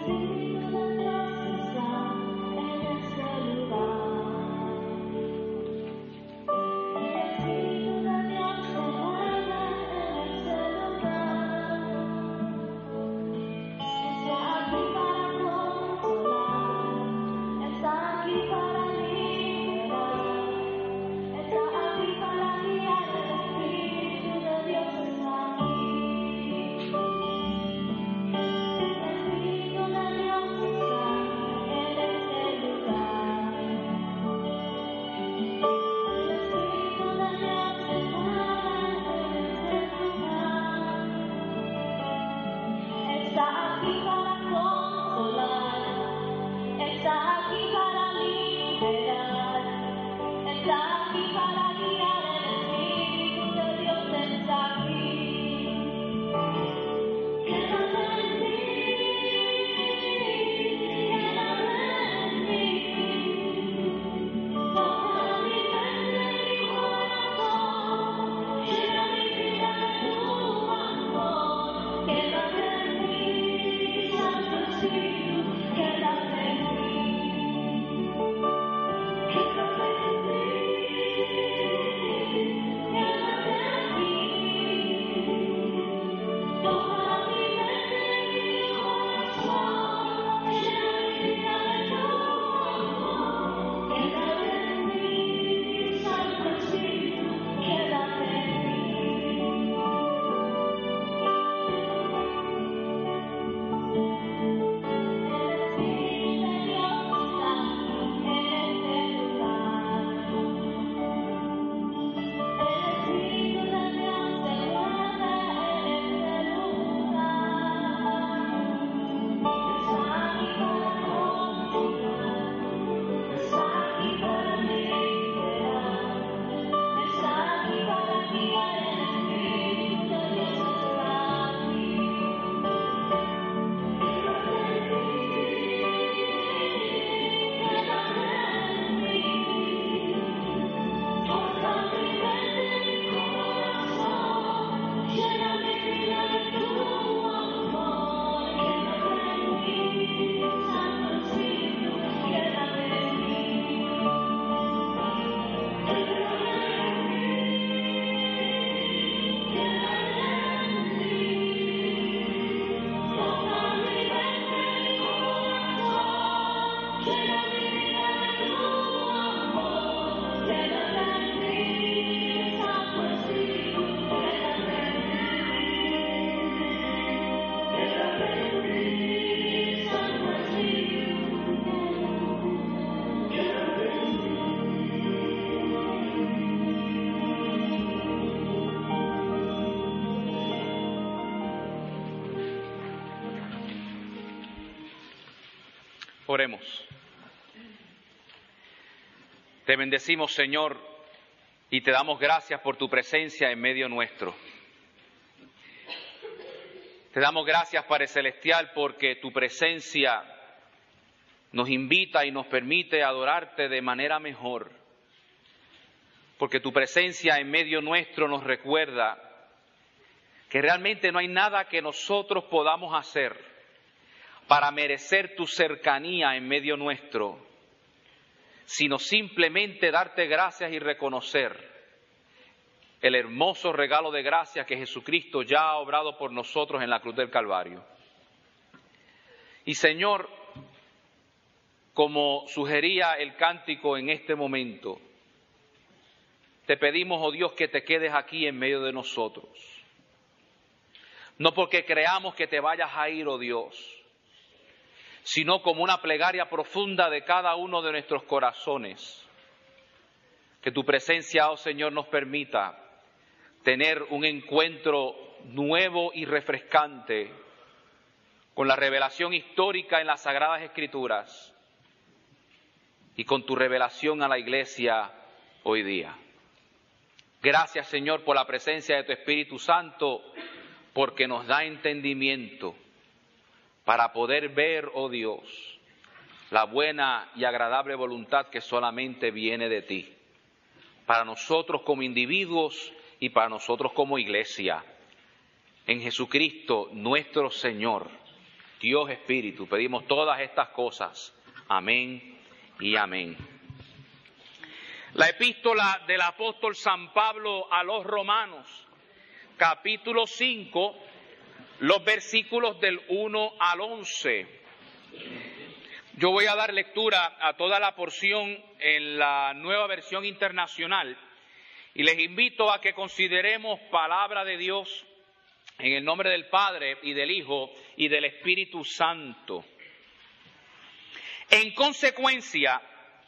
Oremos. Te bendecimos, Señor, y te damos gracias por tu presencia en medio nuestro. Te damos gracias, Padre Celestial, porque tu presencia nos invita y nos permite adorarte de manera mejor. Porque tu presencia en medio nuestro nos recuerda que realmente no hay nada que nosotros podamos hacer para merecer tu cercanía en medio nuestro, sino simplemente darte gracias y reconocer el hermoso regalo de gracia que Jesucristo ya ha obrado por nosotros en la cruz del Calvario. Y Señor, como sugería el cántico en este momento, te pedimos, oh Dios, que te quedes aquí en medio de nosotros. No porque creamos que te vayas a ir, oh Dios, sino como una plegaria profunda de cada uno de nuestros corazones. Que tu presencia, oh Señor, nos permita tener un encuentro nuevo y refrescante con la revelación histórica en las Sagradas Escrituras y con tu revelación a la Iglesia hoy día. Gracias, Señor, por la presencia de tu Espíritu Santo, porque nos da entendimiento para poder ver, oh Dios, la buena y agradable voluntad que solamente viene de ti, para nosotros como individuos y para nosotros como iglesia, en Jesucristo nuestro Señor, Dios Espíritu. Pedimos todas estas cosas. Amén y amén. La epístola del apóstol San Pablo a los Romanos, capítulo 5, los versículos del 1 al 11. Yo voy a dar lectura a toda la porción en la Nueva Versión Internacional y les invito a que consideremos palabra de Dios en el nombre del Padre y del Hijo y del Espíritu Santo. En consecuencia,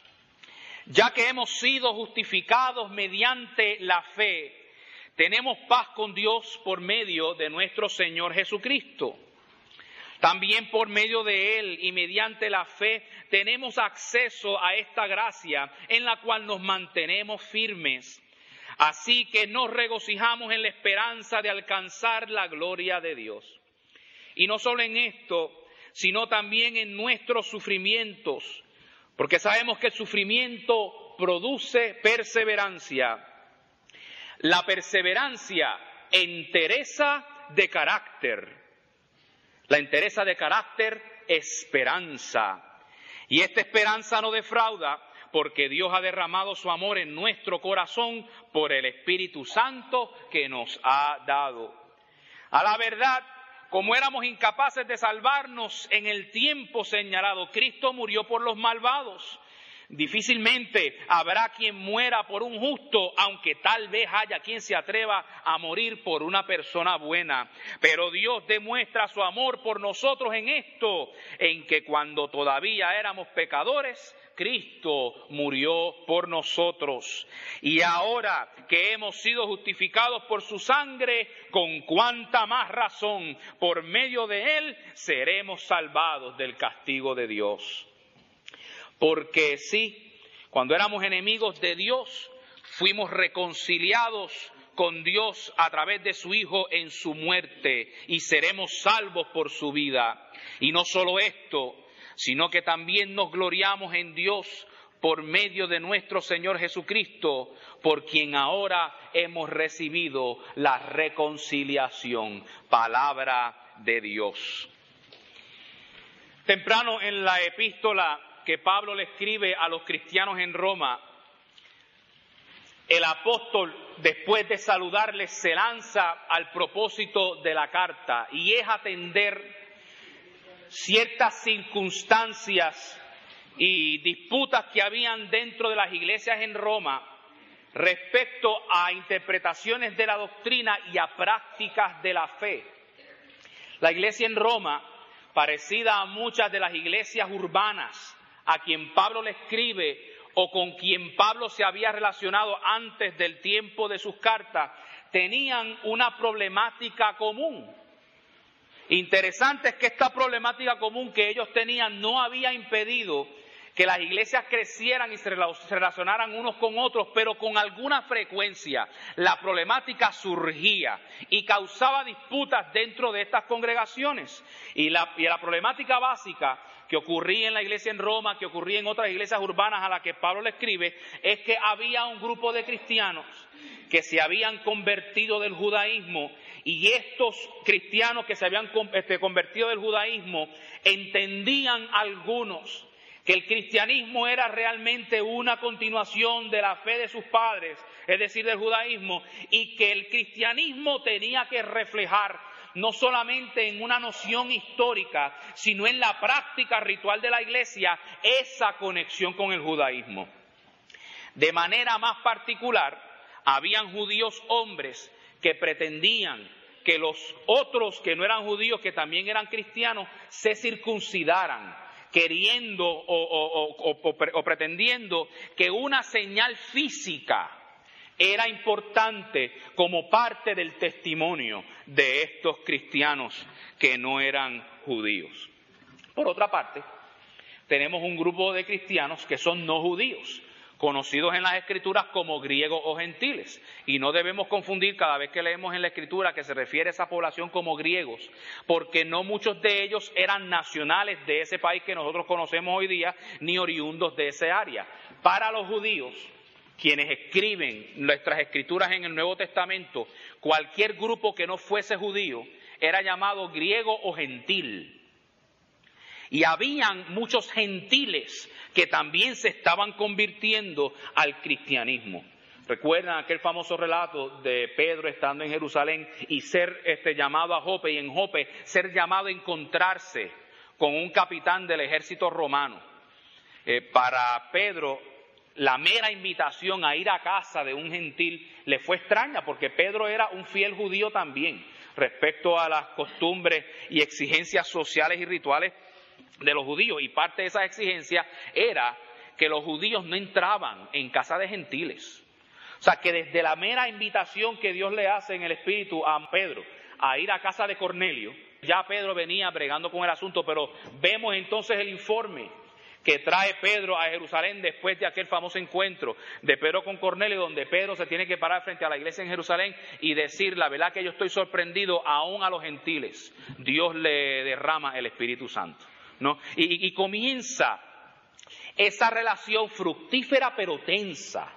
ya que hemos sido justificados mediante la fe, tenemos paz con Dios por medio de nuestro Señor Jesucristo. También por medio de Él y mediante la fe tenemos acceso a esta gracia en la cual nos mantenemos firmes. Así que nos regocijamos en la esperanza de alcanzar la gloria de Dios. Y no solo en esto, sino también en nuestros sufrimientos, porque sabemos que el sufrimiento produce perseverancia. La perseverancia, entereza de carácter. La entereza de carácter, esperanza. Y esta esperanza no defrauda, porque Dios ha derramado su amor en nuestro corazón por el Espíritu Santo que nos ha dado. A la verdad, como éramos incapaces de salvarnos en el tiempo señalado, Cristo murió por los malvados. Difícilmente habrá quien muera por un justo, aunque tal vez haya quien se atreva a morir por una persona buena. Pero Dios demuestra su amor por nosotros en esto, en que cuando todavía éramos pecadores, Cristo murió por nosotros. Y ahora que hemos sido justificados por su sangre, con cuánta más razón, por medio de Él, seremos salvados del castigo de Dios. Porque sí, cuando éramos enemigos de Dios, fuimos reconciliados con Dios a través de su Hijo en su muerte y seremos salvos por su vida. Y no solo esto, sino que también nos gloriamos en Dios por medio de nuestro Señor Jesucristo, por quien ahora hemos recibido la reconciliación. Palabra de Dios. Temprano en la epístola que Pablo le escribe a los cristianos en Roma, el apóstol, después de saludarles, se lanza al propósito de la carta y es atender ciertas circunstancias y disputas que habían dentro de las iglesias en Roma respecto a interpretaciones de la doctrina y a prácticas de la fe. La iglesia en Roma, parecida a muchas de las iglesias urbanas a quien Pablo le escribe o con quien Pablo se había relacionado antes del tiempo de sus cartas, tenían una problemática común. Interesante es que esta problemática común que ellos tenían no había impedido que las iglesias crecieran y se relacionaran unos con otros, pero con alguna frecuencia la problemática surgía y causaba disputas dentro de estas congregaciones. Y la problemática básica que ocurría en la iglesia en Roma, que ocurría en otras iglesias urbanas a las que Pablo le escribe, es que había un grupo de cristianos que se habían convertido del judaísmo, y estos cristianos que se habían convertido del judaísmo entendían algunos que el cristianismo era realmente una continuación de la fe de sus padres, es decir, del judaísmo, y que el cristianismo tenía que reflejar no solamente en una noción histórica, sino en la práctica ritual de la iglesia, esa conexión con el judaísmo. De manera más particular, habían judíos hombres que pretendían que los otros que no eran judíos, que también eran cristianos, se circuncidaran, queriendo o pretendiendo que una señal física era importante como parte del testimonio de estos cristianos que no eran judíos. Por otra parte, tenemos un grupo de cristianos que son no judíos, conocidos en las Escrituras como griegos o gentiles. Y no debemos confundir cada vez que leemos en la Escritura que se refiere a esa población como griegos, porque no muchos de ellos eran nacionales de ese país que nosotros conocemos hoy día, ni oriundos de ese área. Para los judíos, quienes escriben nuestras Escrituras en el Nuevo Testamento, cualquier grupo que no fuese judío era llamado griego o gentil. Y habían muchos gentiles que también se estaban convirtiendo al cristianismo. ¿Recuerdan aquel famoso relato de Pedro estando en Jerusalén y ser llamado a Jope, y en Jope ser llamado a encontrarse con un capitán del ejército romano? Para Pedro, la mera invitación a ir a casa de un gentil le fue extraña, porque Pedro era un fiel judío también respecto a las costumbres y exigencias sociales y rituales de los judíos. Y parte de esas exigencias era que los judíos no entraban en casa de gentiles. O sea, que desde la mera invitación que Dios le hace en el Espíritu a Pedro a ir a casa de Cornelio, ya Pedro venía bregando con el asunto, pero vemos entonces el informe que trae Pedro a Jerusalén después de aquel famoso encuentro de Pedro con Cornelio, donde Pedro se tiene que parar frente a la iglesia en Jerusalén y decir: la verdad que yo estoy sorprendido, aún a los gentiles Dios le derrama el Espíritu Santo, ¿no? Y comienza esa relación fructífera pero tensa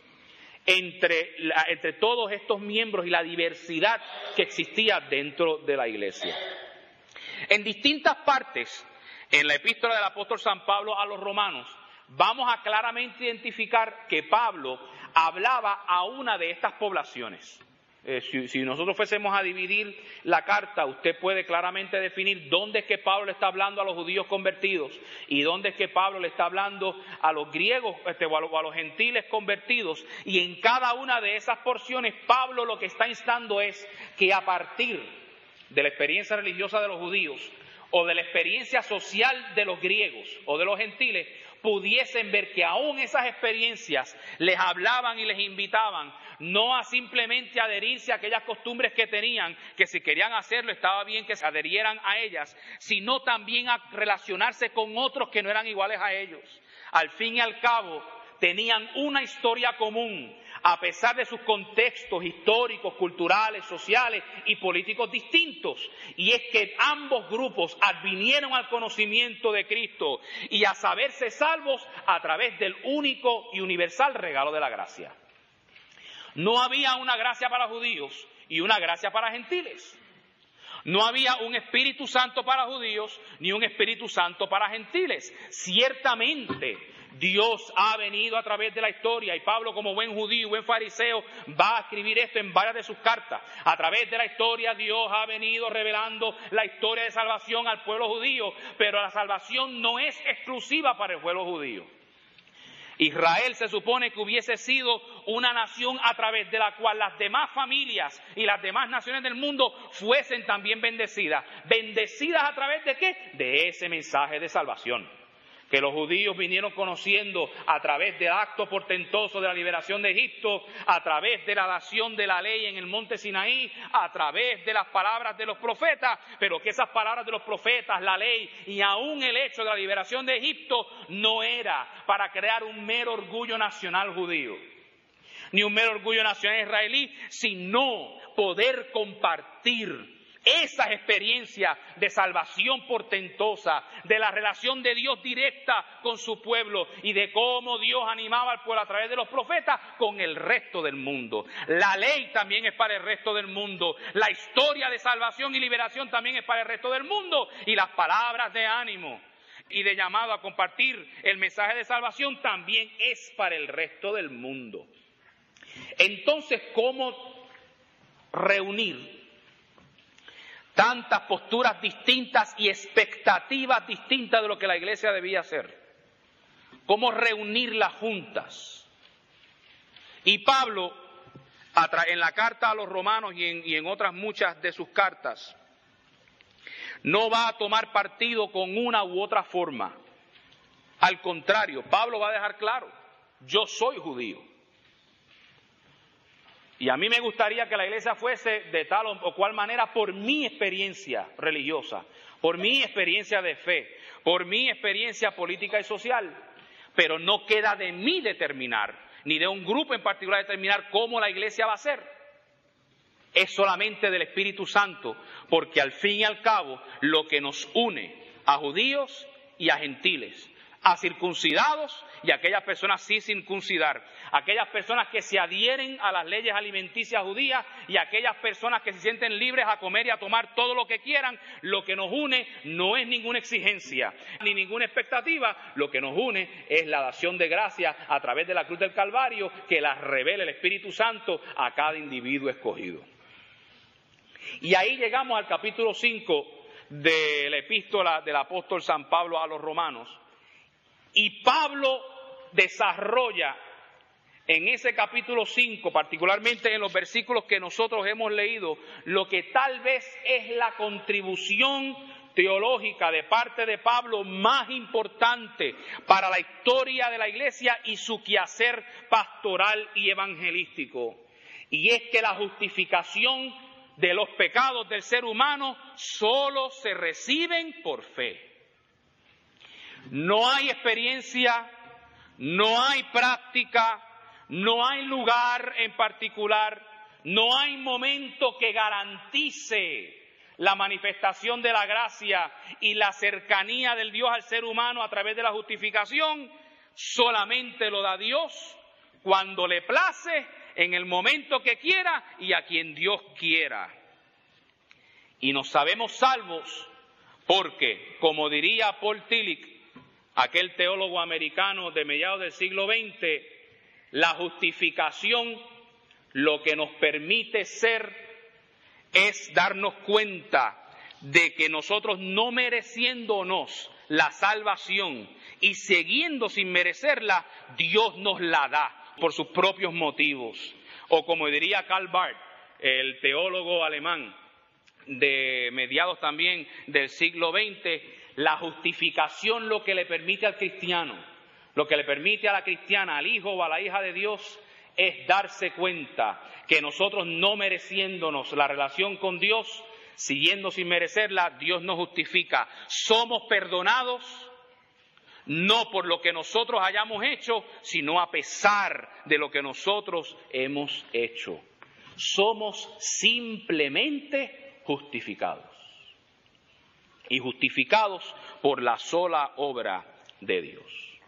entre todos estos miembros y la diversidad que existía dentro de la iglesia. En distintas partes, en la epístola del apóstol San Pablo a los romanos, vamos a claramente identificar que Pablo hablaba a una de estas poblaciones. Si nosotros fuésemos a dividir la carta, usted puede claramente definir dónde es que Pablo le está hablando a los judíos convertidos y dónde es que Pablo le está hablando a los griegos o a los gentiles convertidos. Y en cada una de esas porciones, Pablo lo que está instando es que a partir de la experiencia religiosa de los judíos o de la experiencia social de los griegos o de los gentiles, pudiesen ver que aún esas experiencias les hablaban y les invitaban no a simplemente adherirse a aquellas costumbres que tenían, que si querían hacerlo estaba bien que se adherieran a ellas, sino también a relacionarse con otros que no eran iguales a ellos. Al fin y al cabo, tenían una historia común, a pesar de sus contextos históricos, culturales, sociales y políticos distintos. Y es que ambos grupos advinieron al conocimiento de Cristo y a saberse salvos a través del único y universal regalo de la gracia. No había una gracia para judíos y una gracia para gentiles. No había un Espíritu Santo para judíos ni un Espíritu Santo para gentiles. Ciertamente, Dios ha venido a través de la historia, y Pablo, como buen judío y buen fariseo, va a escribir esto en varias de sus cartas. A través de la historia Dios ha venido revelando la historia de salvación al pueblo judío, pero la salvación no es exclusiva para el pueblo judío. Israel se supone que hubiese sido una nación a través de la cual las demás familias y las demás naciones del mundo fuesen también bendecidas. ¿Bendecidas a través de qué? De ese mensaje de salvación que los judíos vinieron conociendo a través del acto portentoso de la liberación de Egipto, a través de la dación de la ley en el monte Sinaí, a través de las palabras de los profetas, pero que esas palabras de los profetas, la ley y aún el hecho de la liberación de Egipto no era para crear un mero orgullo nacional judío, ni un mero orgullo nacional israelí, sino poder compartir esas experiencias de salvación portentosa, de la relación de Dios directa con su pueblo y de cómo Dios animaba al pueblo a través de los profetas con el resto del mundo. La ley también es para el resto del mundo, la historia de salvación y liberación también es para el resto del mundo, y las palabras de ánimo y de llamado a compartir el mensaje de salvación también es para el resto del mundo. Entonces, ¿cómo reunir tantas posturas distintas y expectativas distintas de lo que la iglesia debía hacer? ¿Cómo reunirlas juntas? Y Pablo, en la carta a los romanos y en otras muchas de sus cartas, no va a tomar partido con una u otra forma. Al contrario, Pablo va a dejar claro: yo soy judío. Y a mí me gustaría que la iglesia fuese de tal o cual manera por mi experiencia religiosa, por mi experiencia de fe, por mi experiencia política y social. Pero no queda de mí determinar, ni de un grupo en particular determinar cómo la iglesia va a ser. Es solamente del Espíritu Santo, porque al fin y al cabo lo que nos une a judíos y a gentiles, a circuncidados y a aquellas personas sin circuncidar, aquellas personas que se adhieren a las leyes alimenticias judías y aquellas personas que se sienten libres a comer y a tomar todo lo que quieran. Lo que nos une no es ninguna exigencia ni ninguna expectativa, lo que nos une es la dación de gracias a través de la cruz del Calvario que las revela el Espíritu Santo a cada individuo escogido. Y ahí llegamos al capítulo 5 de la epístola del apóstol San Pablo a los romanos. Y Pablo desarrolla en ese capítulo 5, particularmente en los versículos que nosotros hemos leído, lo que tal vez es la contribución teológica de parte de Pablo más importante para la historia de la Iglesia y su quehacer pastoral y evangelístico. Y es que la justificación de los pecados del ser humano solo se reciben por fe. No hay experiencia, no hay práctica, no hay lugar en particular, no hay momento que garantice la manifestación de la gracia y la cercanía del Dios al ser humano a través de la justificación. Solamente lo da Dios cuando le place, en el momento que quiera y a quien Dios quiera. Y nos sabemos salvos porque, como diría Paul Tillich, aquel teólogo americano de mediados del siglo XX, la justificación lo que nos permite ser es darnos cuenta de que nosotros no mereciéndonos la salvación y siguiendo sin merecerla, Dios nos la da por sus propios motivos. O como diría Karl Barth, el teólogo alemán de mediados también del siglo XX, la justificación lo que le permite al cristiano, lo que le permite a la cristiana, al hijo o a la hija de Dios, es darse cuenta que nosotros no mereciéndonos la relación con Dios, siguiendo sin merecerla, Dios nos justifica. Somos perdonados no por lo que nosotros hayamos hecho, sino a pesar de lo que nosotros hemos hecho. Somos simplemente justificados. Y justificados por la sola obra de Dios.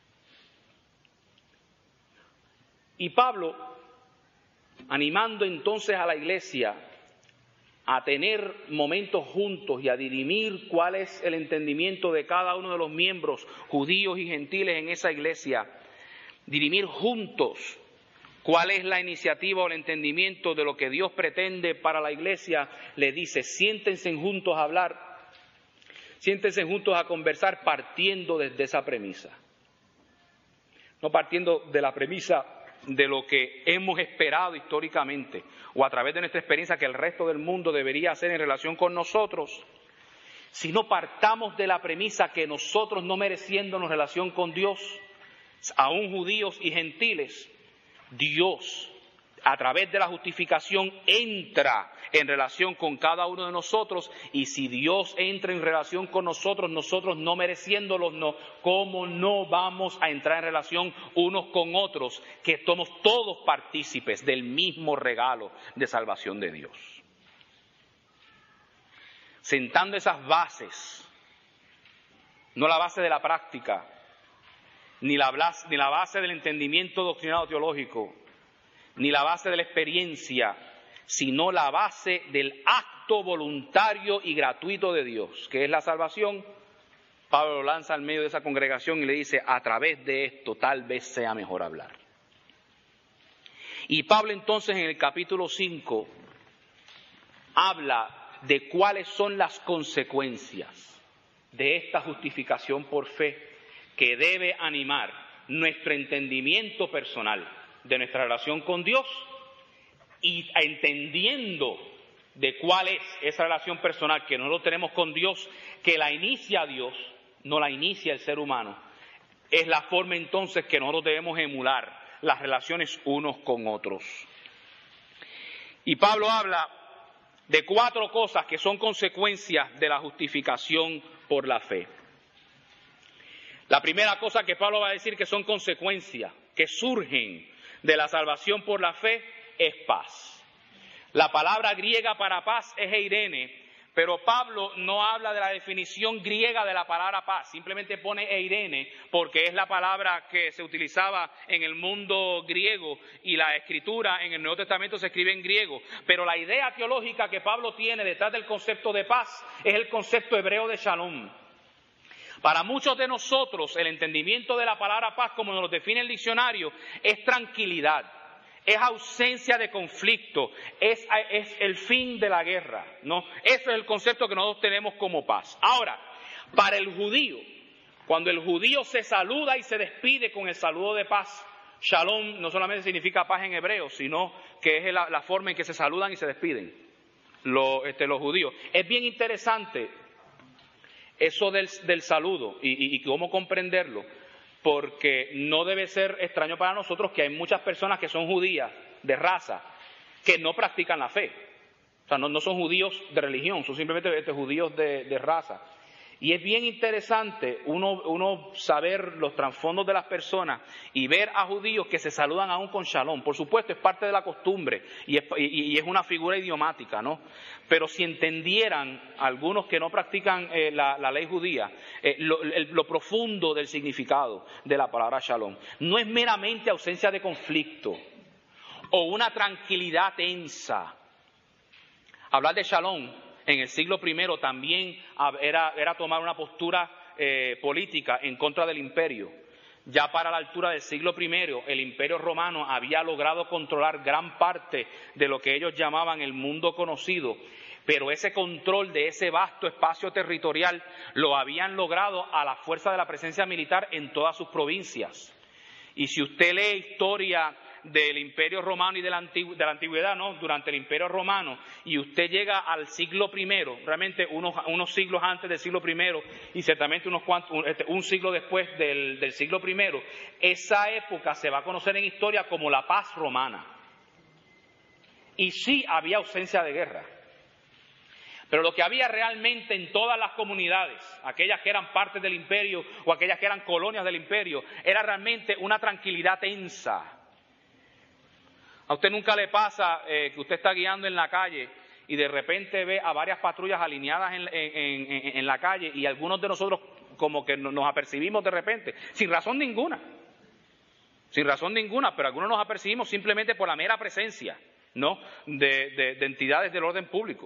Y Pablo, animando entonces a la iglesia a tener momentos juntos y a dirimir cuál es el entendimiento de cada uno de los miembros, judíos y gentiles en esa iglesia, dirimir juntos cuál es la iniciativa o el entendimiento de lo que Dios pretende para la iglesia, le dice: siéntense juntos a hablar. Siéntense juntos a conversar partiendo desde esa premisa. No partiendo de la premisa de lo que hemos esperado históricamente o a través de nuestra experiencia que el resto del mundo debería hacer en relación con nosotros, sino partamos de la premisa que nosotros, no mereciéndonos relación con Dios, aún judíos y gentiles, Dios, a través de la justificación, entra en relación con cada uno de nosotros. Y si Dios entra en relación con nosotros, nosotros no mereciéndolos, no, ¿cómo no vamos a entrar en relación unos con otros, que somos todos partícipes del mismo regalo de salvación de Dios? Sentando esas bases, no la base de la práctica, ni la base del entendimiento doctrinal o teológico, ni la base de la experiencia, sino la base del acto voluntario y gratuito de Dios, que es la salvación. Pablo lo lanza al medio de esa congregación y le dice: a través de esto tal vez sea mejor hablar. Y Pablo entonces en el capítulo 5 habla de cuáles son las consecuencias de esta justificación por fe, que debe animar nuestro entendimiento personal de nuestra relación con Dios, y entendiendo de cuál es esa relación personal que nosotros tenemos con Dios, que la inicia Dios, no la inicia el ser humano, es la forma entonces que nosotros debemos emular las relaciones unos con otros. Y Pablo habla de 4 cosas que son consecuencias de la justificación por la fe. La primera cosa que Pablo va a decir que son consecuencias, que surgen de la salvación por la fe, es paz. La palabra griega para paz es eirene, Pero Pablo no habla de la definición griega de la palabra paz, simplemente pone eirene porque es la palabra que se utilizaba en el mundo griego y la escritura en el Nuevo Testamento se escribe en griego. Pero la idea teológica que Pablo tiene detrás del concepto de paz es el concepto hebreo de shalom. Para muchos de nosotros el entendimiento de la palabra paz, como nos lo define el diccionario, es tranquilidad. Es ausencia de conflicto, es el fin de la guerra, ¿no? Eso es el concepto que nosotros tenemos como paz. Ahora, para el judío, cuando el judío se saluda y se despide con el saludo de paz, shalom no solamente significa paz en hebreo, sino que es la forma en que se saludan y se despiden los judíos. Es bien interesante eso del saludo y cómo comprenderlo. Porque no debe ser extraño para nosotros que hay muchas personas que son judías de raza que no practican la fe. O sea, no son judíos de religión, son simplemente judíos de raza. Y es bien interesante uno saber los trasfondos de las personas y ver a judíos que se saludan aún con shalom. Por supuesto, es parte de la costumbre y es una figura idiomática, ¿no? Pero si entendieran algunos que no practican la ley judía, lo profundo del significado de la palabra shalom, no es meramente ausencia de conflicto o una tranquilidad tensa. Hablar de shalom en el siglo I también era tomar una postura política en contra del imperio. Ya para la altura del siglo I, el imperio romano había logrado controlar gran parte de lo que ellos llamaban el mundo conocido, pero ese control de ese vasto espacio territorial lo habían logrado a la fuerza de la presencia militar en todas sus provincias. Y si usted lee historia del Imperio Romano y de la antigüedad, ¿no? Durante el Imperio Romano, y usted llega al siglo I, realmente unos siglos antes del siglo I y ciertamente un siglo después del siglo I, esa época se va a conocer en historia como la paz romana. Y sí había ausencia de guerra. Pero lo que había realmente en todas las comunidades, aquellas que eran partes del imperio o aquellas que eran colonias del imperio, era realmente una tranquilidad tensa. ¿A usted nunca le pasa que usted está guiando en la calle y de repente ve a varias patrullas alineadas en la calle y algunos de nosotros como que nos apercibimos de repente, sin razón ninguna, pero algunos nos apercibimos simplemente por la mera presencia, ¿no? de entidades del orden público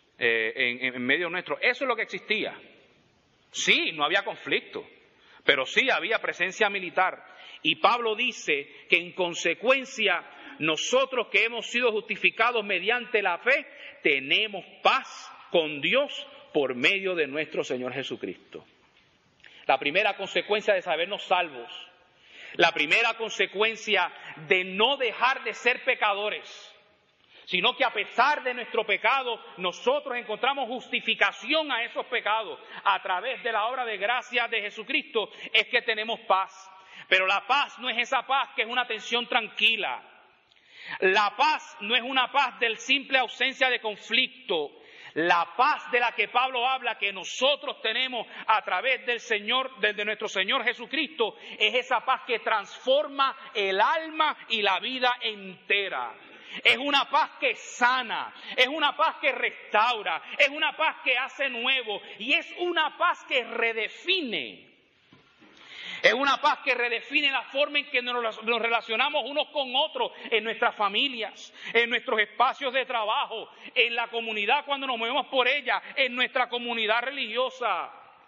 en medio nuestro? Eso es lo que existía. Sí, no había conflicto, pero sí había presencia militar. Y Pablo dice que en consecuencia nosotros que hemos sido justificados mediante la fe, tenemos paz con Dios por medio de nuestro Señor Jesucristo. La primera consecuencia de sabernos salvos, la primera consecuencia de no dejar de ser pecadores, sino que a pesar de nuestro pecado, nosotros encontramos justificación a esos pecados a través de la obra de gracia de Jesucristo, es que tenemos paz. Pero la paz no es esa paz que es una tensión tranquila. La paz no es una paz del simple ausencia de conflicto. La paz de la que Pablo habla, que nosotros tenemos a través del Señor, de nuestro Señor Jesucristo, es esa paz que transforma el alma y la vida entera. Es una paz que sana, es una paz que restaura, es una paz que hace nuevo y es una paz que redefine. Es una paz que redefine la forma en que nos relacionamos unos con otros en nuestras familias, en nuestros espacios de trabajo, en la comunidad cuando nos movemos por ella, en nuestra comunidad religiosa.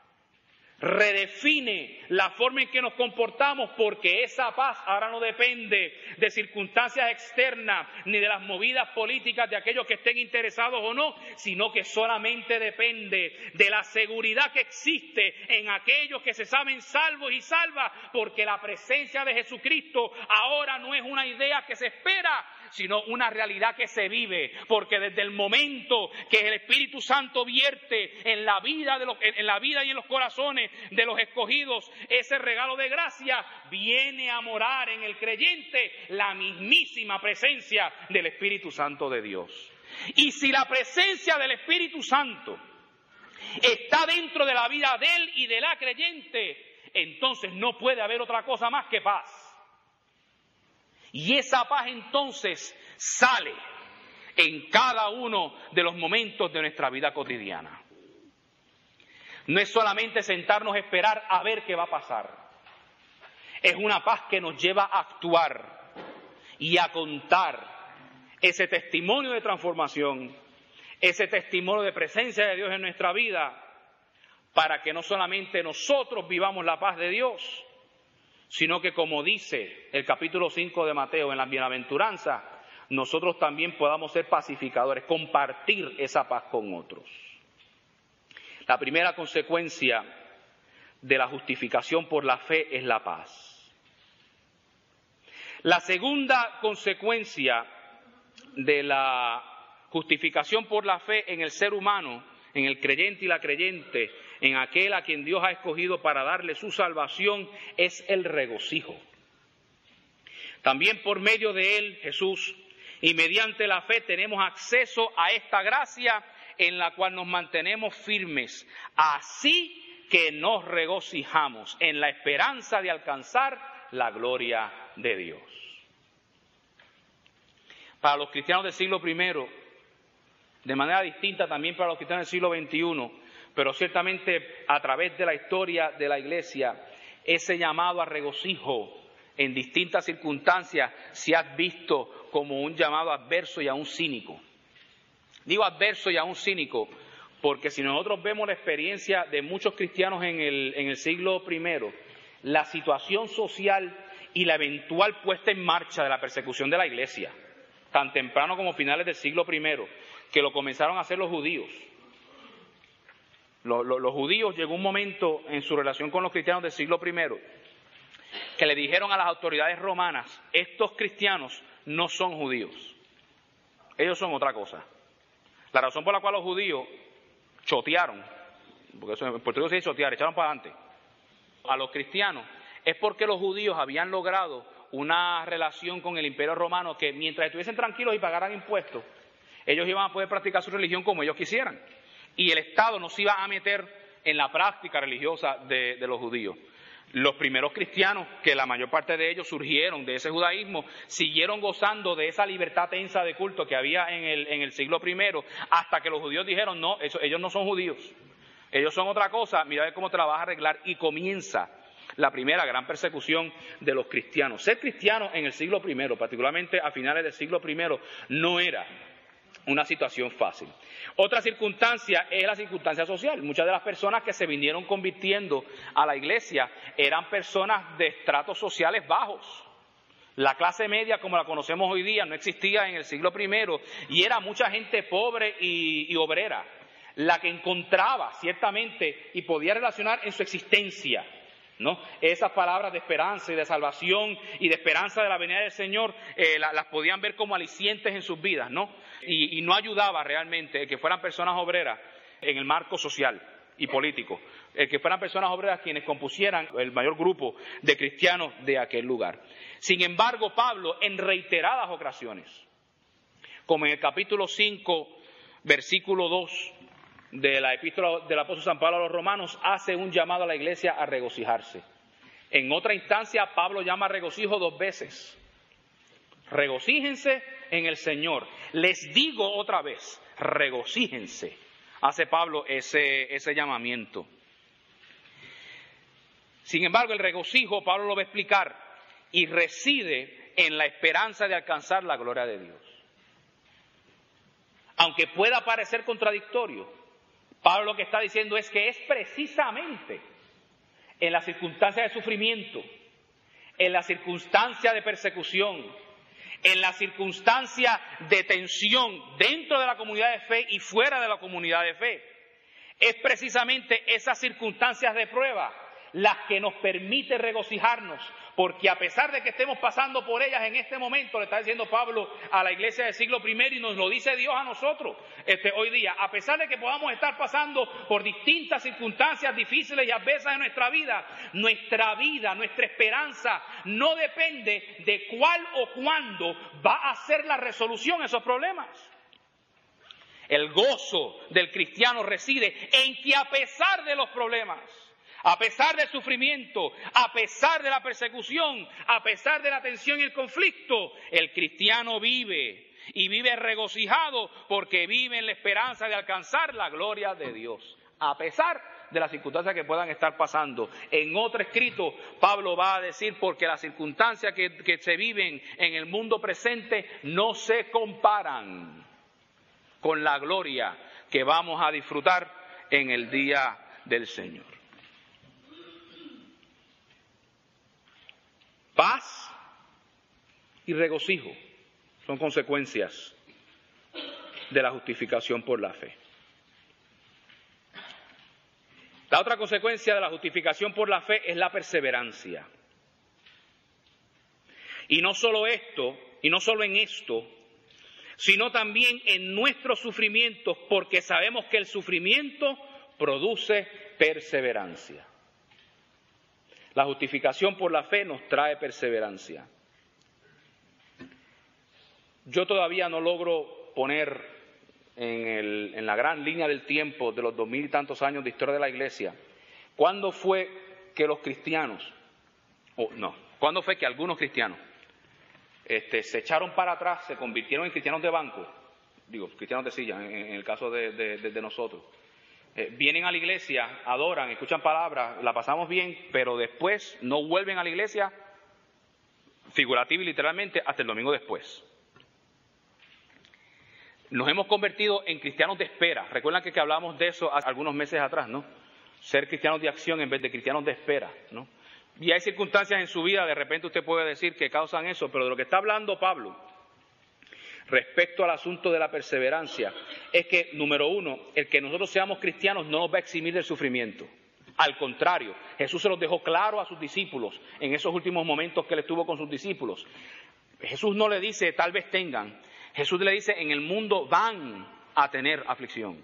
Redefine la forma en que nos comportamos, porque esa paz ahora no depende de circunstancias externas ni de las movidas políticas de aquellos que estén interesados o no, sino que solamente depende de la seguridad que existe en aquellos que se saben salvos y salvas, porque la presencia de Jesucristo ahora no es una idea que se espera, sino una realidad que se vive, porque desde el momento que el Espíritu Santo vierte en la vida y en los corazones de los escogidos ese regalo de gracia, viene a morar en el creyente la mismísima presencia del Espíritu Santo de Dios. Y si la presencia del Espíritu Santo está dentro de la vida de él y de la creyente, entonces no puede haber otra cosa más que paz. Y esa paz entonces sale en cada uno de los momentos de nuestra vida cotidiana. No es solamente sentarnos a esperar a ver qué va a pasar. Es una paz que nos lleva a actuar y a contar ese testimonio de transformación, ese testimonio de presencia de Dios en nuestra vida, para que no solamente nosotros vivamos la paz de Dios, sino que, como dice el capítulo 5 de Mateo en las bienaventuranzas, nosotros también podamos ser pacificadores, compartir esa paz con otros. La primera consecuencia de la justificación por la fe es la paz. La segunda consecuencia de la justificación por la fe en el ser humano, en el creyente y la creyente, en aquel a quien Dios ha escogido para darle su salvación, es el regocijo. También por medio de él, Jesús, y mediante la fe tenemos acceso a esta gracia en la cual nos mantenemos firmes, así que nos regocijamos en la esperanza de alcanzar la gloria de Dios. Para los cristianos del siglo I, de manera distinta también para los cristianos del siglo XXI, pero ciertamente a través de la historia de la Iglesia, ese llamado a regocijo en distintas circunstancias se ha visto como un llamado adverso y aún cínico. Digo adverso y aún cínico porque si nosotros vemos la experiencia de muchos cristianos en el siglo I, la situación social y la eventual puesta en marcha de la persecución de la Iglesia, tan temprano como finales del siglo I, que lo comenzaron a hacer los judíos. Los judíos llegó un momento en su relación con los cristianos del siglo I que le dijeron a las autoridades romanas: estos cristianos no son judíos, ellos son otra cosa. La razón por la cual los judíos chotearon, porque eso en Puerto Rico se dice chotear, echaron para adelante a los cristianos, es porque los judíos habían logrado una relación con el Imperio Romano que mientras estuviesen tranquilos y pagaran impuestos, ellos iban a poder practicar su religión como ellos quisieran. Y el Estado no se iba a meter en la práctica religiosa de los judíos. Los primeros cristianos, que la mayor parte de ellos surgieron de ese judaísmo, siguieron gozando de esa libertad tensa de culto que había en el siglo I, hasta que los judíos dijeron: no, ellos no son judíos, ellos son otra cosa, mira a ver cómo te la vas a arreglar. Y comienza la primera gran persecución de los cristianos. Ser cristiano en el siglo I, particularmente a finales del siglo I, no era una situación fácil. Otra circunstancia es la circunstancia social. Muchas de las personas que se vinieron convirtiendo a la iglesia eran personas de estratos sociales bajos. La clase media, como la conocemos hoy día, no existía en el siglo I y era mucha gente pobre y obrera la que encontraba ciertamente y podía relacionar en su existencia, ¿no? Esas palabras de esperanza y de salvación y de esperanza de la venida del Señor las podían ver como alicientes en sus vidas, ¿no? Y no ayudaba realmente el que fueran personas obreras en el marco social y político, el que fueran personas obreras quienes compusieran el mayor grupo de cristianos de aquel lugar. Sin embargo, Pablo, en reiteradas ocasiones, como en el capítulo 5, versículo 2, de la epístola del apóstol San Pablo a los romanos, hace un llamado a la iglesia a regocijarse. En otra instancia, Pablo llama a regocijo 2 veces. Regocíjense en el Señor. Les digo otra vez, regocíjense. Hace Pablo ese llamamiento. Sin embargo, el regocijo, Pablo lo va a explicar, y reside en la esperanza de alcanzar la gloria de Dios. Aunque pueda parecer contradictorio, Pablo lo que está diciendo es que es precisamente en las circunstancias de sufrimiento, en las circunstancias de persecución, en las circunstancias de tensión dentro de la comunidad de fe y fuera de la comunidad de fe, es precisamente esas circunstancias de prueba las que nos permite regocijarnos, porque a pesar de que estemos pasando por ellas en este momento, le está diciendo Pablo a la iglesia del siglo I y nos lo dice Dios a nosotros hoy día, a pesar de que podamos estar pasando por distintas circunstancias difíciles y adversas en nuestra vida, nuestra esperanza no depende de cuál o cuándo va a ser la resolución a esos problemas. El gozo del cristiano reside en que a pesar de los problemas, a pesar del sufrimiento, a pesar de la persecución, a pesar de la tensión y el conflicto, el cristiano vive y vive regocijado porque vive en la esperanza de alcanzar la gloria de Dios, a pesar de las circunstancias que puedan estar pasando. En otro escrito, Pablo va a decir, porque las circunstancias que se viven en el mundo presente no se comparan con la gloria que vamos a disfrutar en el día del Señor. Paz y regocijo son consecuencias de la justificación por la fe. La otra consecuencia de la justificación por la fe es la perseverancia. Y no solo en esto, sino también en nuestros sufrimientos, porque sabemos que el sufrimiento produce perseverancia. La justificación por la fe nos trae perseverancia. Yo todavía no logro poner en la gran línea del tiempo de los 2000 y tantos años de historia de la Iglesia, ¿cuándo fue que los cristianos, cuándo fue que algunos cristianos se echaron para atrás, se convirtieron en cristianos de banco? Digo, cristianos de silla, en el caso de nosotros. Vienen a la iglesia, adoran, escuchan palabras, la pasamos bien, pero después no vuelven a la iglesia, figurativa y literalmente, hasta el domingo después. Nos hemos convertido en cristianos de espera. Recuerdan que hablamos de eso hace algunos meses atrás, ¿no? Ser cristianos de acción en vez de cristianos de espera, ¿no? Y hay circunstancias en su vida, de repente usted puede decir que causan eso, pero de lo que está hablando Pablo respecto al asunto de la perseverancia es que, número uno, el que nosotros seamos cristianos no nos va a eximir del sufrimiento. Al contrario, Jesús se los dejó claro a sus discípulos en esos últimos momentos que él estuvo con sus discípulos. Jesús no le dice, tal vez tengan. Jesús le dice, en el mundo van a tener aflicción.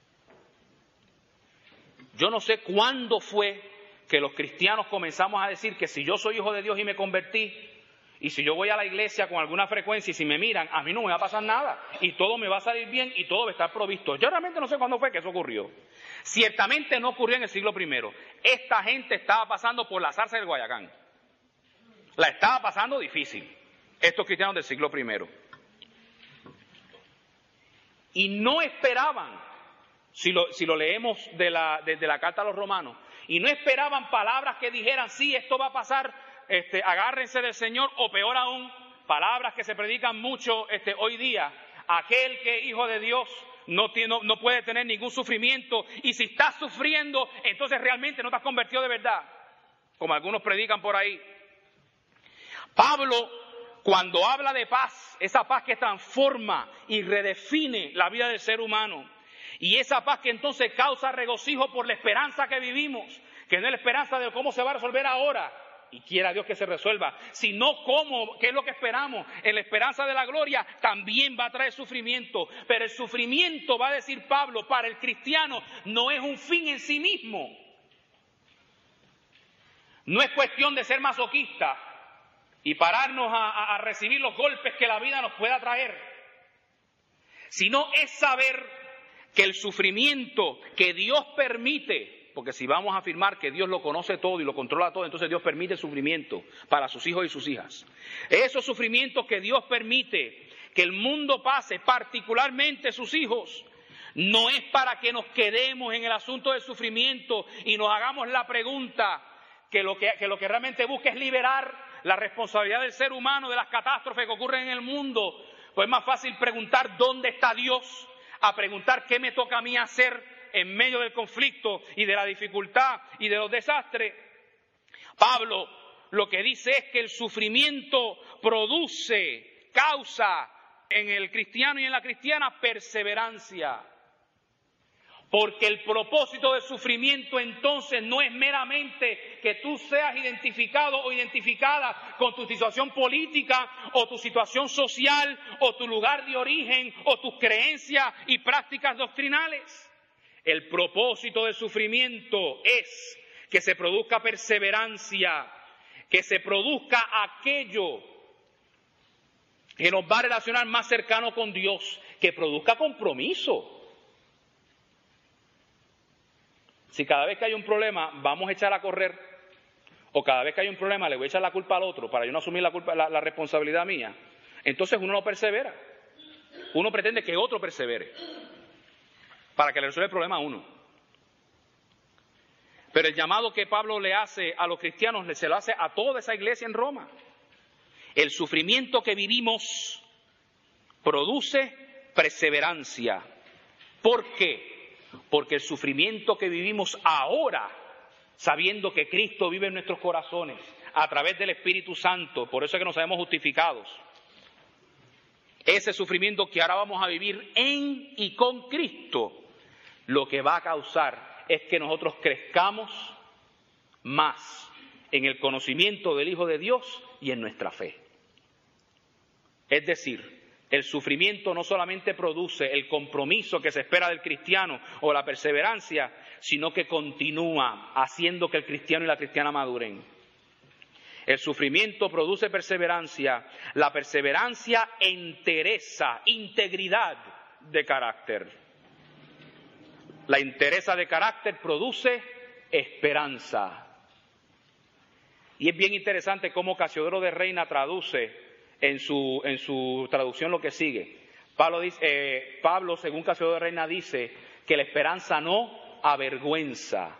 Yo no sé cuándo fue que los cristianos comenzamos a decir que si yo soy hijo de Dios y me convertí, y si yo voy a la iglesia con alguna frecuencia y si me miran, a mí no me va a pasar nada, y todo me va a salir bien y todo va a estar provisto. Yo realmente no sé cuándo fue que eso ocurrió. Ciertamente no ocurrió en el siglo I. Esta gente estaba pasando por la zarza del Guayacán. La estaba pasando difícil, estos cristianos del siglo I. Y no esperaban, si lo leemos desde la carta a los romanos, y no esperaban palabras que dijeran, sí, esto va a pasar, agárrense del Señor, o peor aún, palabras que se predican mucho hoy día, aquel que es hijo de Dios no puede tener ningún sufrimiento, y si estás sufriendo, entonces realmente no te has convertido de verdad, como algunos predican por ahí. Pablo, cuando habla de paz, esa paz que transforma y redefine la vida del ser humano, y esa paz que entonces causa regocijo por la esperanza que vivimos, que no es la esperanza de cómo se va a resolver ahora, y quiera Dios que se resuelva, sino qué es lo que esperamos, en la esperanza de la gloria, también va a traer sufrimiento. Pero el sufrimiento, va a decir Pablo, para el cristiano no es un fin en sí mismo. No es cuestión de ser masoquista y pararnos a recibir los golpes que la vida nos pueda traer, sino es saber que el sufrimiento que Dios permite, porque si vamos a afirmar que Dios lo conoce todo y lo controla todo, entonces Dios permite el sufrimiento para sus hijos y sus hijas. Esos sufrimientos que Dios permite que el mundo pase, particularmente sus hijos, no es para que nos quedemos en el asunto del sufrimiento y nos hagamos la pregunta que lo que realmente busca es liberar la responsabilidad del ser humano de las catástrofes que ocurren en el mundo. Pues es más fácil preguntar dónde está Dios a preguntar qué me toca a mí hacer en medio del conflicto y de la dificultad y de los desastres. Pablo lo que dice es que el sufrimiento causa en el cristiano y en la cristiana perseverancia. Porque el propósito del sufrimiento entonces no es meramente que tú seas identificado o identificada con tu situación política o tu situación social o tu lugar de origen o tus creencias y prácticas doctrinales. El propósito del sufrimiento es que se produzca perseverancia, que se produzca aquello que nos va a relacionar más cercano con Dios, que produzca compromiso. Si cada vez que hay un problema vamos a echar a correr, o cada vez que hay un problema le voy a echar la culpa al otro para yo no asumir la responsabilidad mía, entonces uno no persevera. uno pretende que otro persevere para que le resuelva el problema a uno. Pero el llamado que Pablo le hace a los cristianos, se lo hace a toda esa iglesia en Roma. El sufrimiento que vivimos produce perseverancia. ¿Por qué? Porque el sufrimiento que vivimos ahora, sabiendo que Cristo vive en nuestros corazones a través del Espíritu Santo, por eso es que nos sabemos justificados, ese sufrimiento que ahora vamos a vivir en y con Cristo, lo que va a causar es que nosotros crezcamos más en el conocimiento del Hijo de Dios y en nuestra fe. Es decir, el sufrimiento no solamente produce el compromiso que se espera del cristiano o la perseverancia, sino que continúa haciendo que el cristiano y la cristiana maduren. El sufrimiento produce perseverancia, la perseverancia entereza, integridad de carácter. La entereza de carácter produce esperanza. Y es bien interesante cómo Casiodoro de Reina traduce en su traducción lo que sigue. Pablo, según Casiodoro de Reina, dice que la esperanza no avergüenza.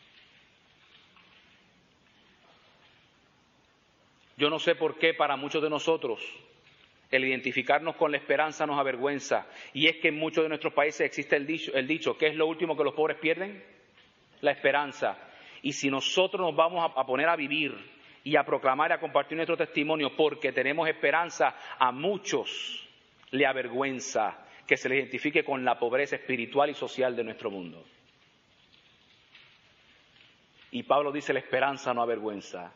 Yo no sé por qué para muchos de nosotros el identificarnos con la esperanza nos avergüenza. Y es que en muchos de nuestros países existe el dicho, ¿qué es lo último que los pobres pierden? La esperanza. Y si nosotros nos vamos a poner a vivir y a proclamar y a compartir nuestro testimonio porque tenemos esperanza, a muchos le avergüenza que se les identifique con la pobreza espiritual y social de nuestro mundo. Y Pablo dice, la esperanza no avergüenza.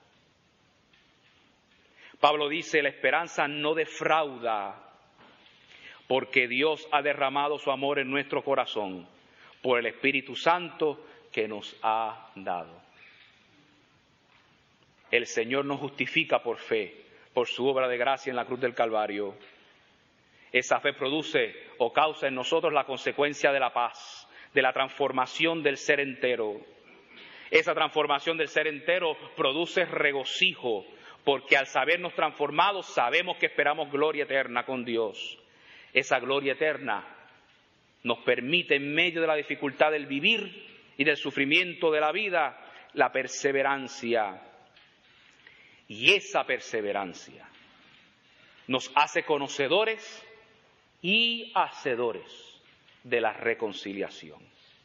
Pablo dice, la esperanza no defrauda, porque Dios ha derramado su amor en nuestro corazón por el Espíritu Santo que nos ha dado. El Señor nos justifica por fe, por su obra de gracia en la cruz del Calvario. Esa fe produce o causa en nosotros la consecuencia de la paz, de la transformación del ser entero. Esa transformación del ser entero produce regocijo, porque al sabernos transformados sabemos que esperamos gloria eterna con Dios. Esa gloria eterna nos permite, en medio de la dificultad del vivir y del sufrimiento de la vida, la perseverancia. Y esa perseverancia nos hace conocedores y hacedores de la reconciliación.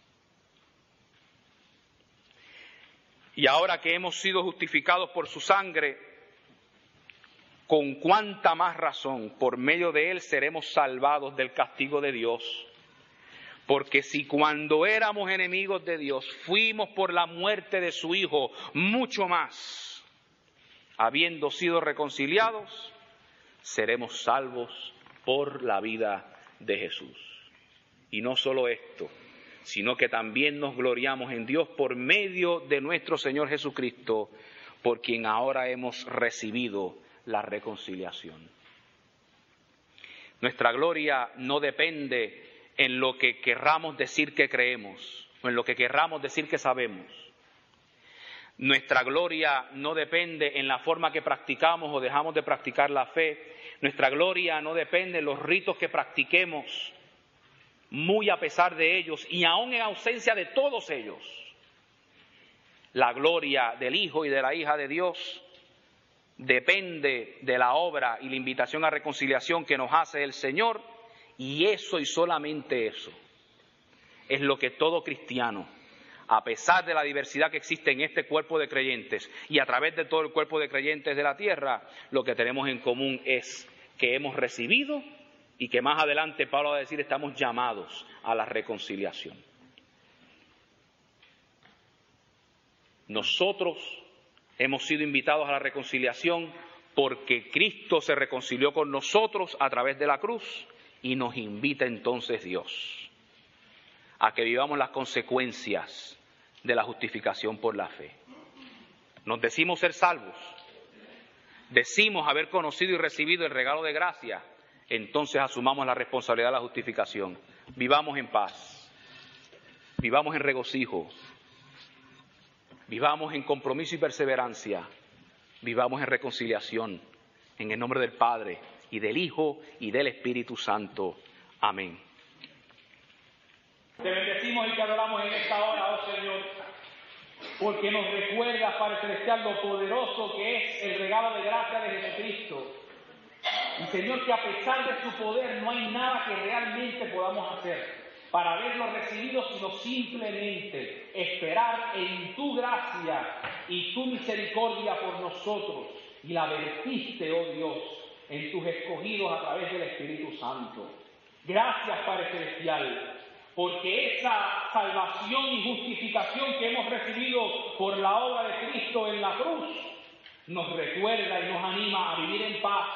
Y ahora que hemos sido justificados por su sangre, con cuánta más razón por medio de él seremos salvados del castigo de Dios. Porque si cuando éramos enemigos de Dios fuimos por la muerte de su Hijo, mucho más, habiendo sido reconciliados, seremos salvos por la vida de Jesús. Y no solo esto, sino que también nos gloriamos en Dios por medio de nuestro Señor Jesucristo, por quien ahora hemos recibido la reconciliación. Nuestra gloria no depende en lo que querramos decir que creemos o en lo que querramos decir que sabemos. Nuestra gloria no depende en la forma que practicamos o dejamos de practicar la fe. Nuestra gloria no depende en los ritos que practiquemos, muy a pesar de ellos y aún en ausencia de todos ellos. La gloria del Hijo y de la hija de Dios depende de la obra y la invitación a reconciliación que nos hace el Señor, y eso y solamente eso es lo que todo cristiano, a pesar de la diversidad que existe en este cuerpo de creyentes y a través de todo el cuerpo de creyentes de la tierra, lo que tenemos en común es que hemos recibido y que más adelante Pablo va a decir estamos llamados a la reconciliación. Nosotros hemos sido invitados a la reconciliación porque Cristo se reconcilió con nosotros a través de la cruz y nos invita entonces Dios a que vivamos las consecuencias de la justificación por la fe. Nos decimos ser salvos, decimos haber conocido y recibido el regalo de gracia, entonces asumamos la responsabilidad de la justificación. Vivamos en paz, vivamos en regocijo, vivamos en compromiso y perseverancia, vivamos en reconciliación, en el nombre del Padre y del Hijo y del Espíritu Santo. Amén. Te bendecimos y te adoramos en esta hora, oh Señor, porque nos recuerdas, Padre Celestial, lo poderoso que es el regalo de gracia de Jesucristo. Y Señor, que a pesar de su poder no hay nada que realmente podamos hacer para haberlo recibido, sino simplemente esperar en tu gracia y tu misericordia por nosotros. Y la vertiste, oh Dios, en tus escogidos a través del Espíritu Santo. Gracias, Padre Celestial, porque esa salvación y justificación que hemos recibido por la obra de Cristo en la cruz nos recuerda y nos anima a vivir en paz,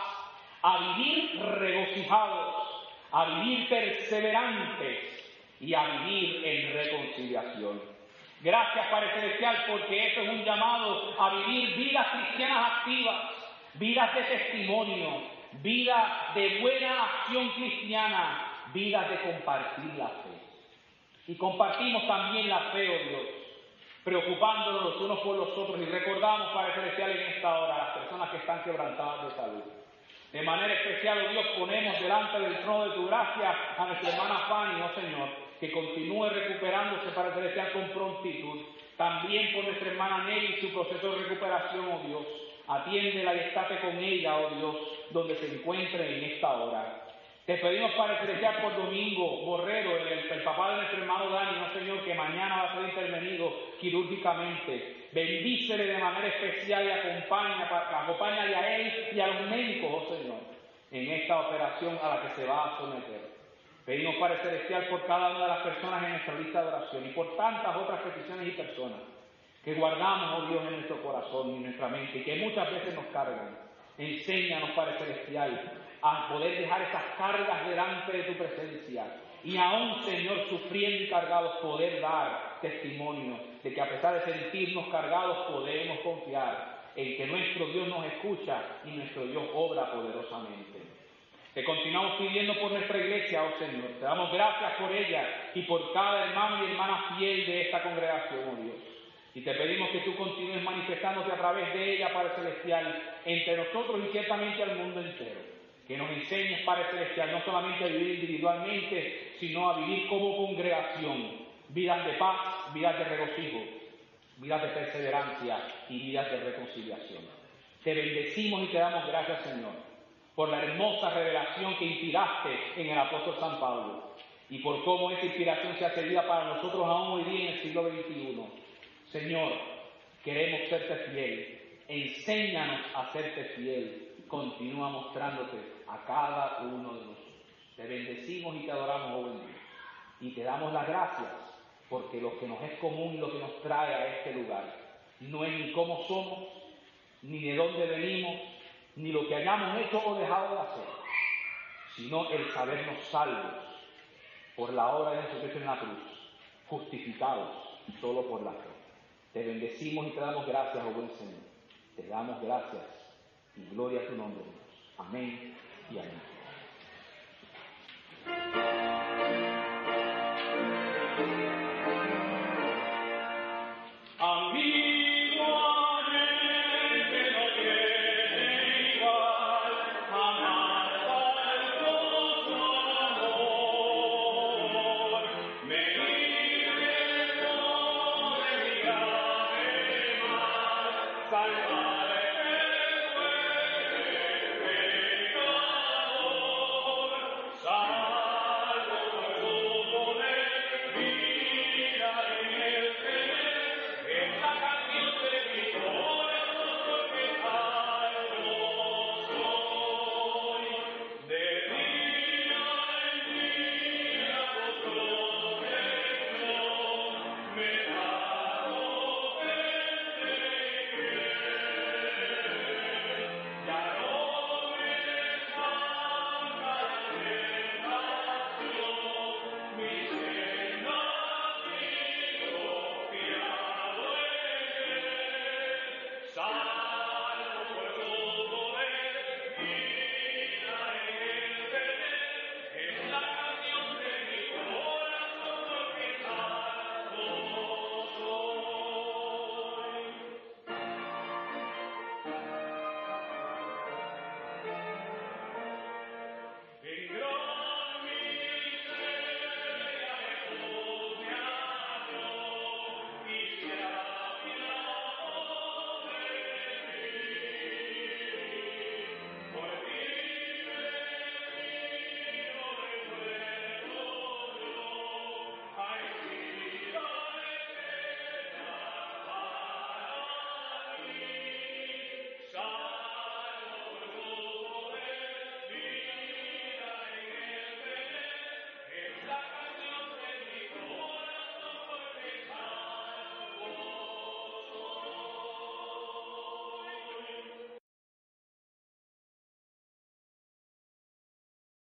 a vivir regocijados, a vivir perseverantes y a vivir en reconciliación. Gracias, Padre Celestial, porque eso es un llamado a vivir vidas cristianas activas, vidas de testimonio, vidas de buena acción cristiana, vidas de compartir la fe. Y compartimos también la fe, oh Dios, preocupándonos los unos por los otros, y recordamos, Padre Celestial, en esta hora a las personas que están quebrantadas de salud. De manera especial, oh Dios, ponemos delante del trono de tu gracia a nuestra hermana Fanny, oh Señor, que continúe recuperándose, Padre Celestial, con prontitud. También por nuestra hermana Nelly y su proceso de recuperación, oh Dios. Atiéndela y estate con ella, oh Dios, donde se encuentre en esta hora. Te pedimos, Padre Celestial, por Domingo Borrero, el papá de nuestro hermano Dani, oh Señor, que mañana va a ser intervenido quirúrgicamente. Bendícele de manera especial y acompáñale a él y a los médicos, oh Señor, en esta operación a la que se va a someter. Pedimos, Padre Celestial, por cada una de las personas en nuestra lista de oración y por tantas otras peticiones y personas que guardamos, oh Dios, en nuestro corazón y en nuestra mente y que muchas veces nos cargan. Enséñanos, Padre Celestial, a poder dejar esas cargas delante de tu presencia y aún, Señor, sufriendo y cargados, poder dar testimonio de que a pesar de sentirnos cargados podemos confiar en que nuestro Dios nos escucha y nuestro Dios obra poderosamente. Te continuamos pidiendo por nuestra iglesia, oh Señor. Te damos gracias por ella y por cada hermano y hermana fiel de esta congregación, oh Dios. Y te pedimos que tú continúes manifestándote a través de ella, Padre Celestial, entre nosotros y ciertamente al mundo entero. Que nos enseñes, Padre Celestial, no solamente a vivir individualmente, sino a vivir como congregación. Vidas de paz, vidas de regocijo, vidas de perseverancia y vidas de reconciliación. Te bendecimos y te damos gracias, Señor, por la hermosa revelación que inspiraste en el apóstol San Pablo y por cómo esa inspiración se ha servido para nosotros aún hoy día en el siglo XXI. Señor, queremos serte fiel. Enséñanos a serte fiel. Continúa mostrándote a cada uno de nosotros. Te bendecimos y te adoramos, oh bendito. Y te damos las gracias porque lo que nos es común y lo que nos trae a este lugar no es ni cómo somos, ni de dónde venimos, ni lo que hayamos hecho o dejado de hacer, sino el sabernos salvos por la obra de Jesucristo en la cruz, justificados solo por la fe. Te bendecimos y te damos gracias, oh buen Señor. Te damos gracias y gloria a tu nombre, Dios. Amén y amén. Salve.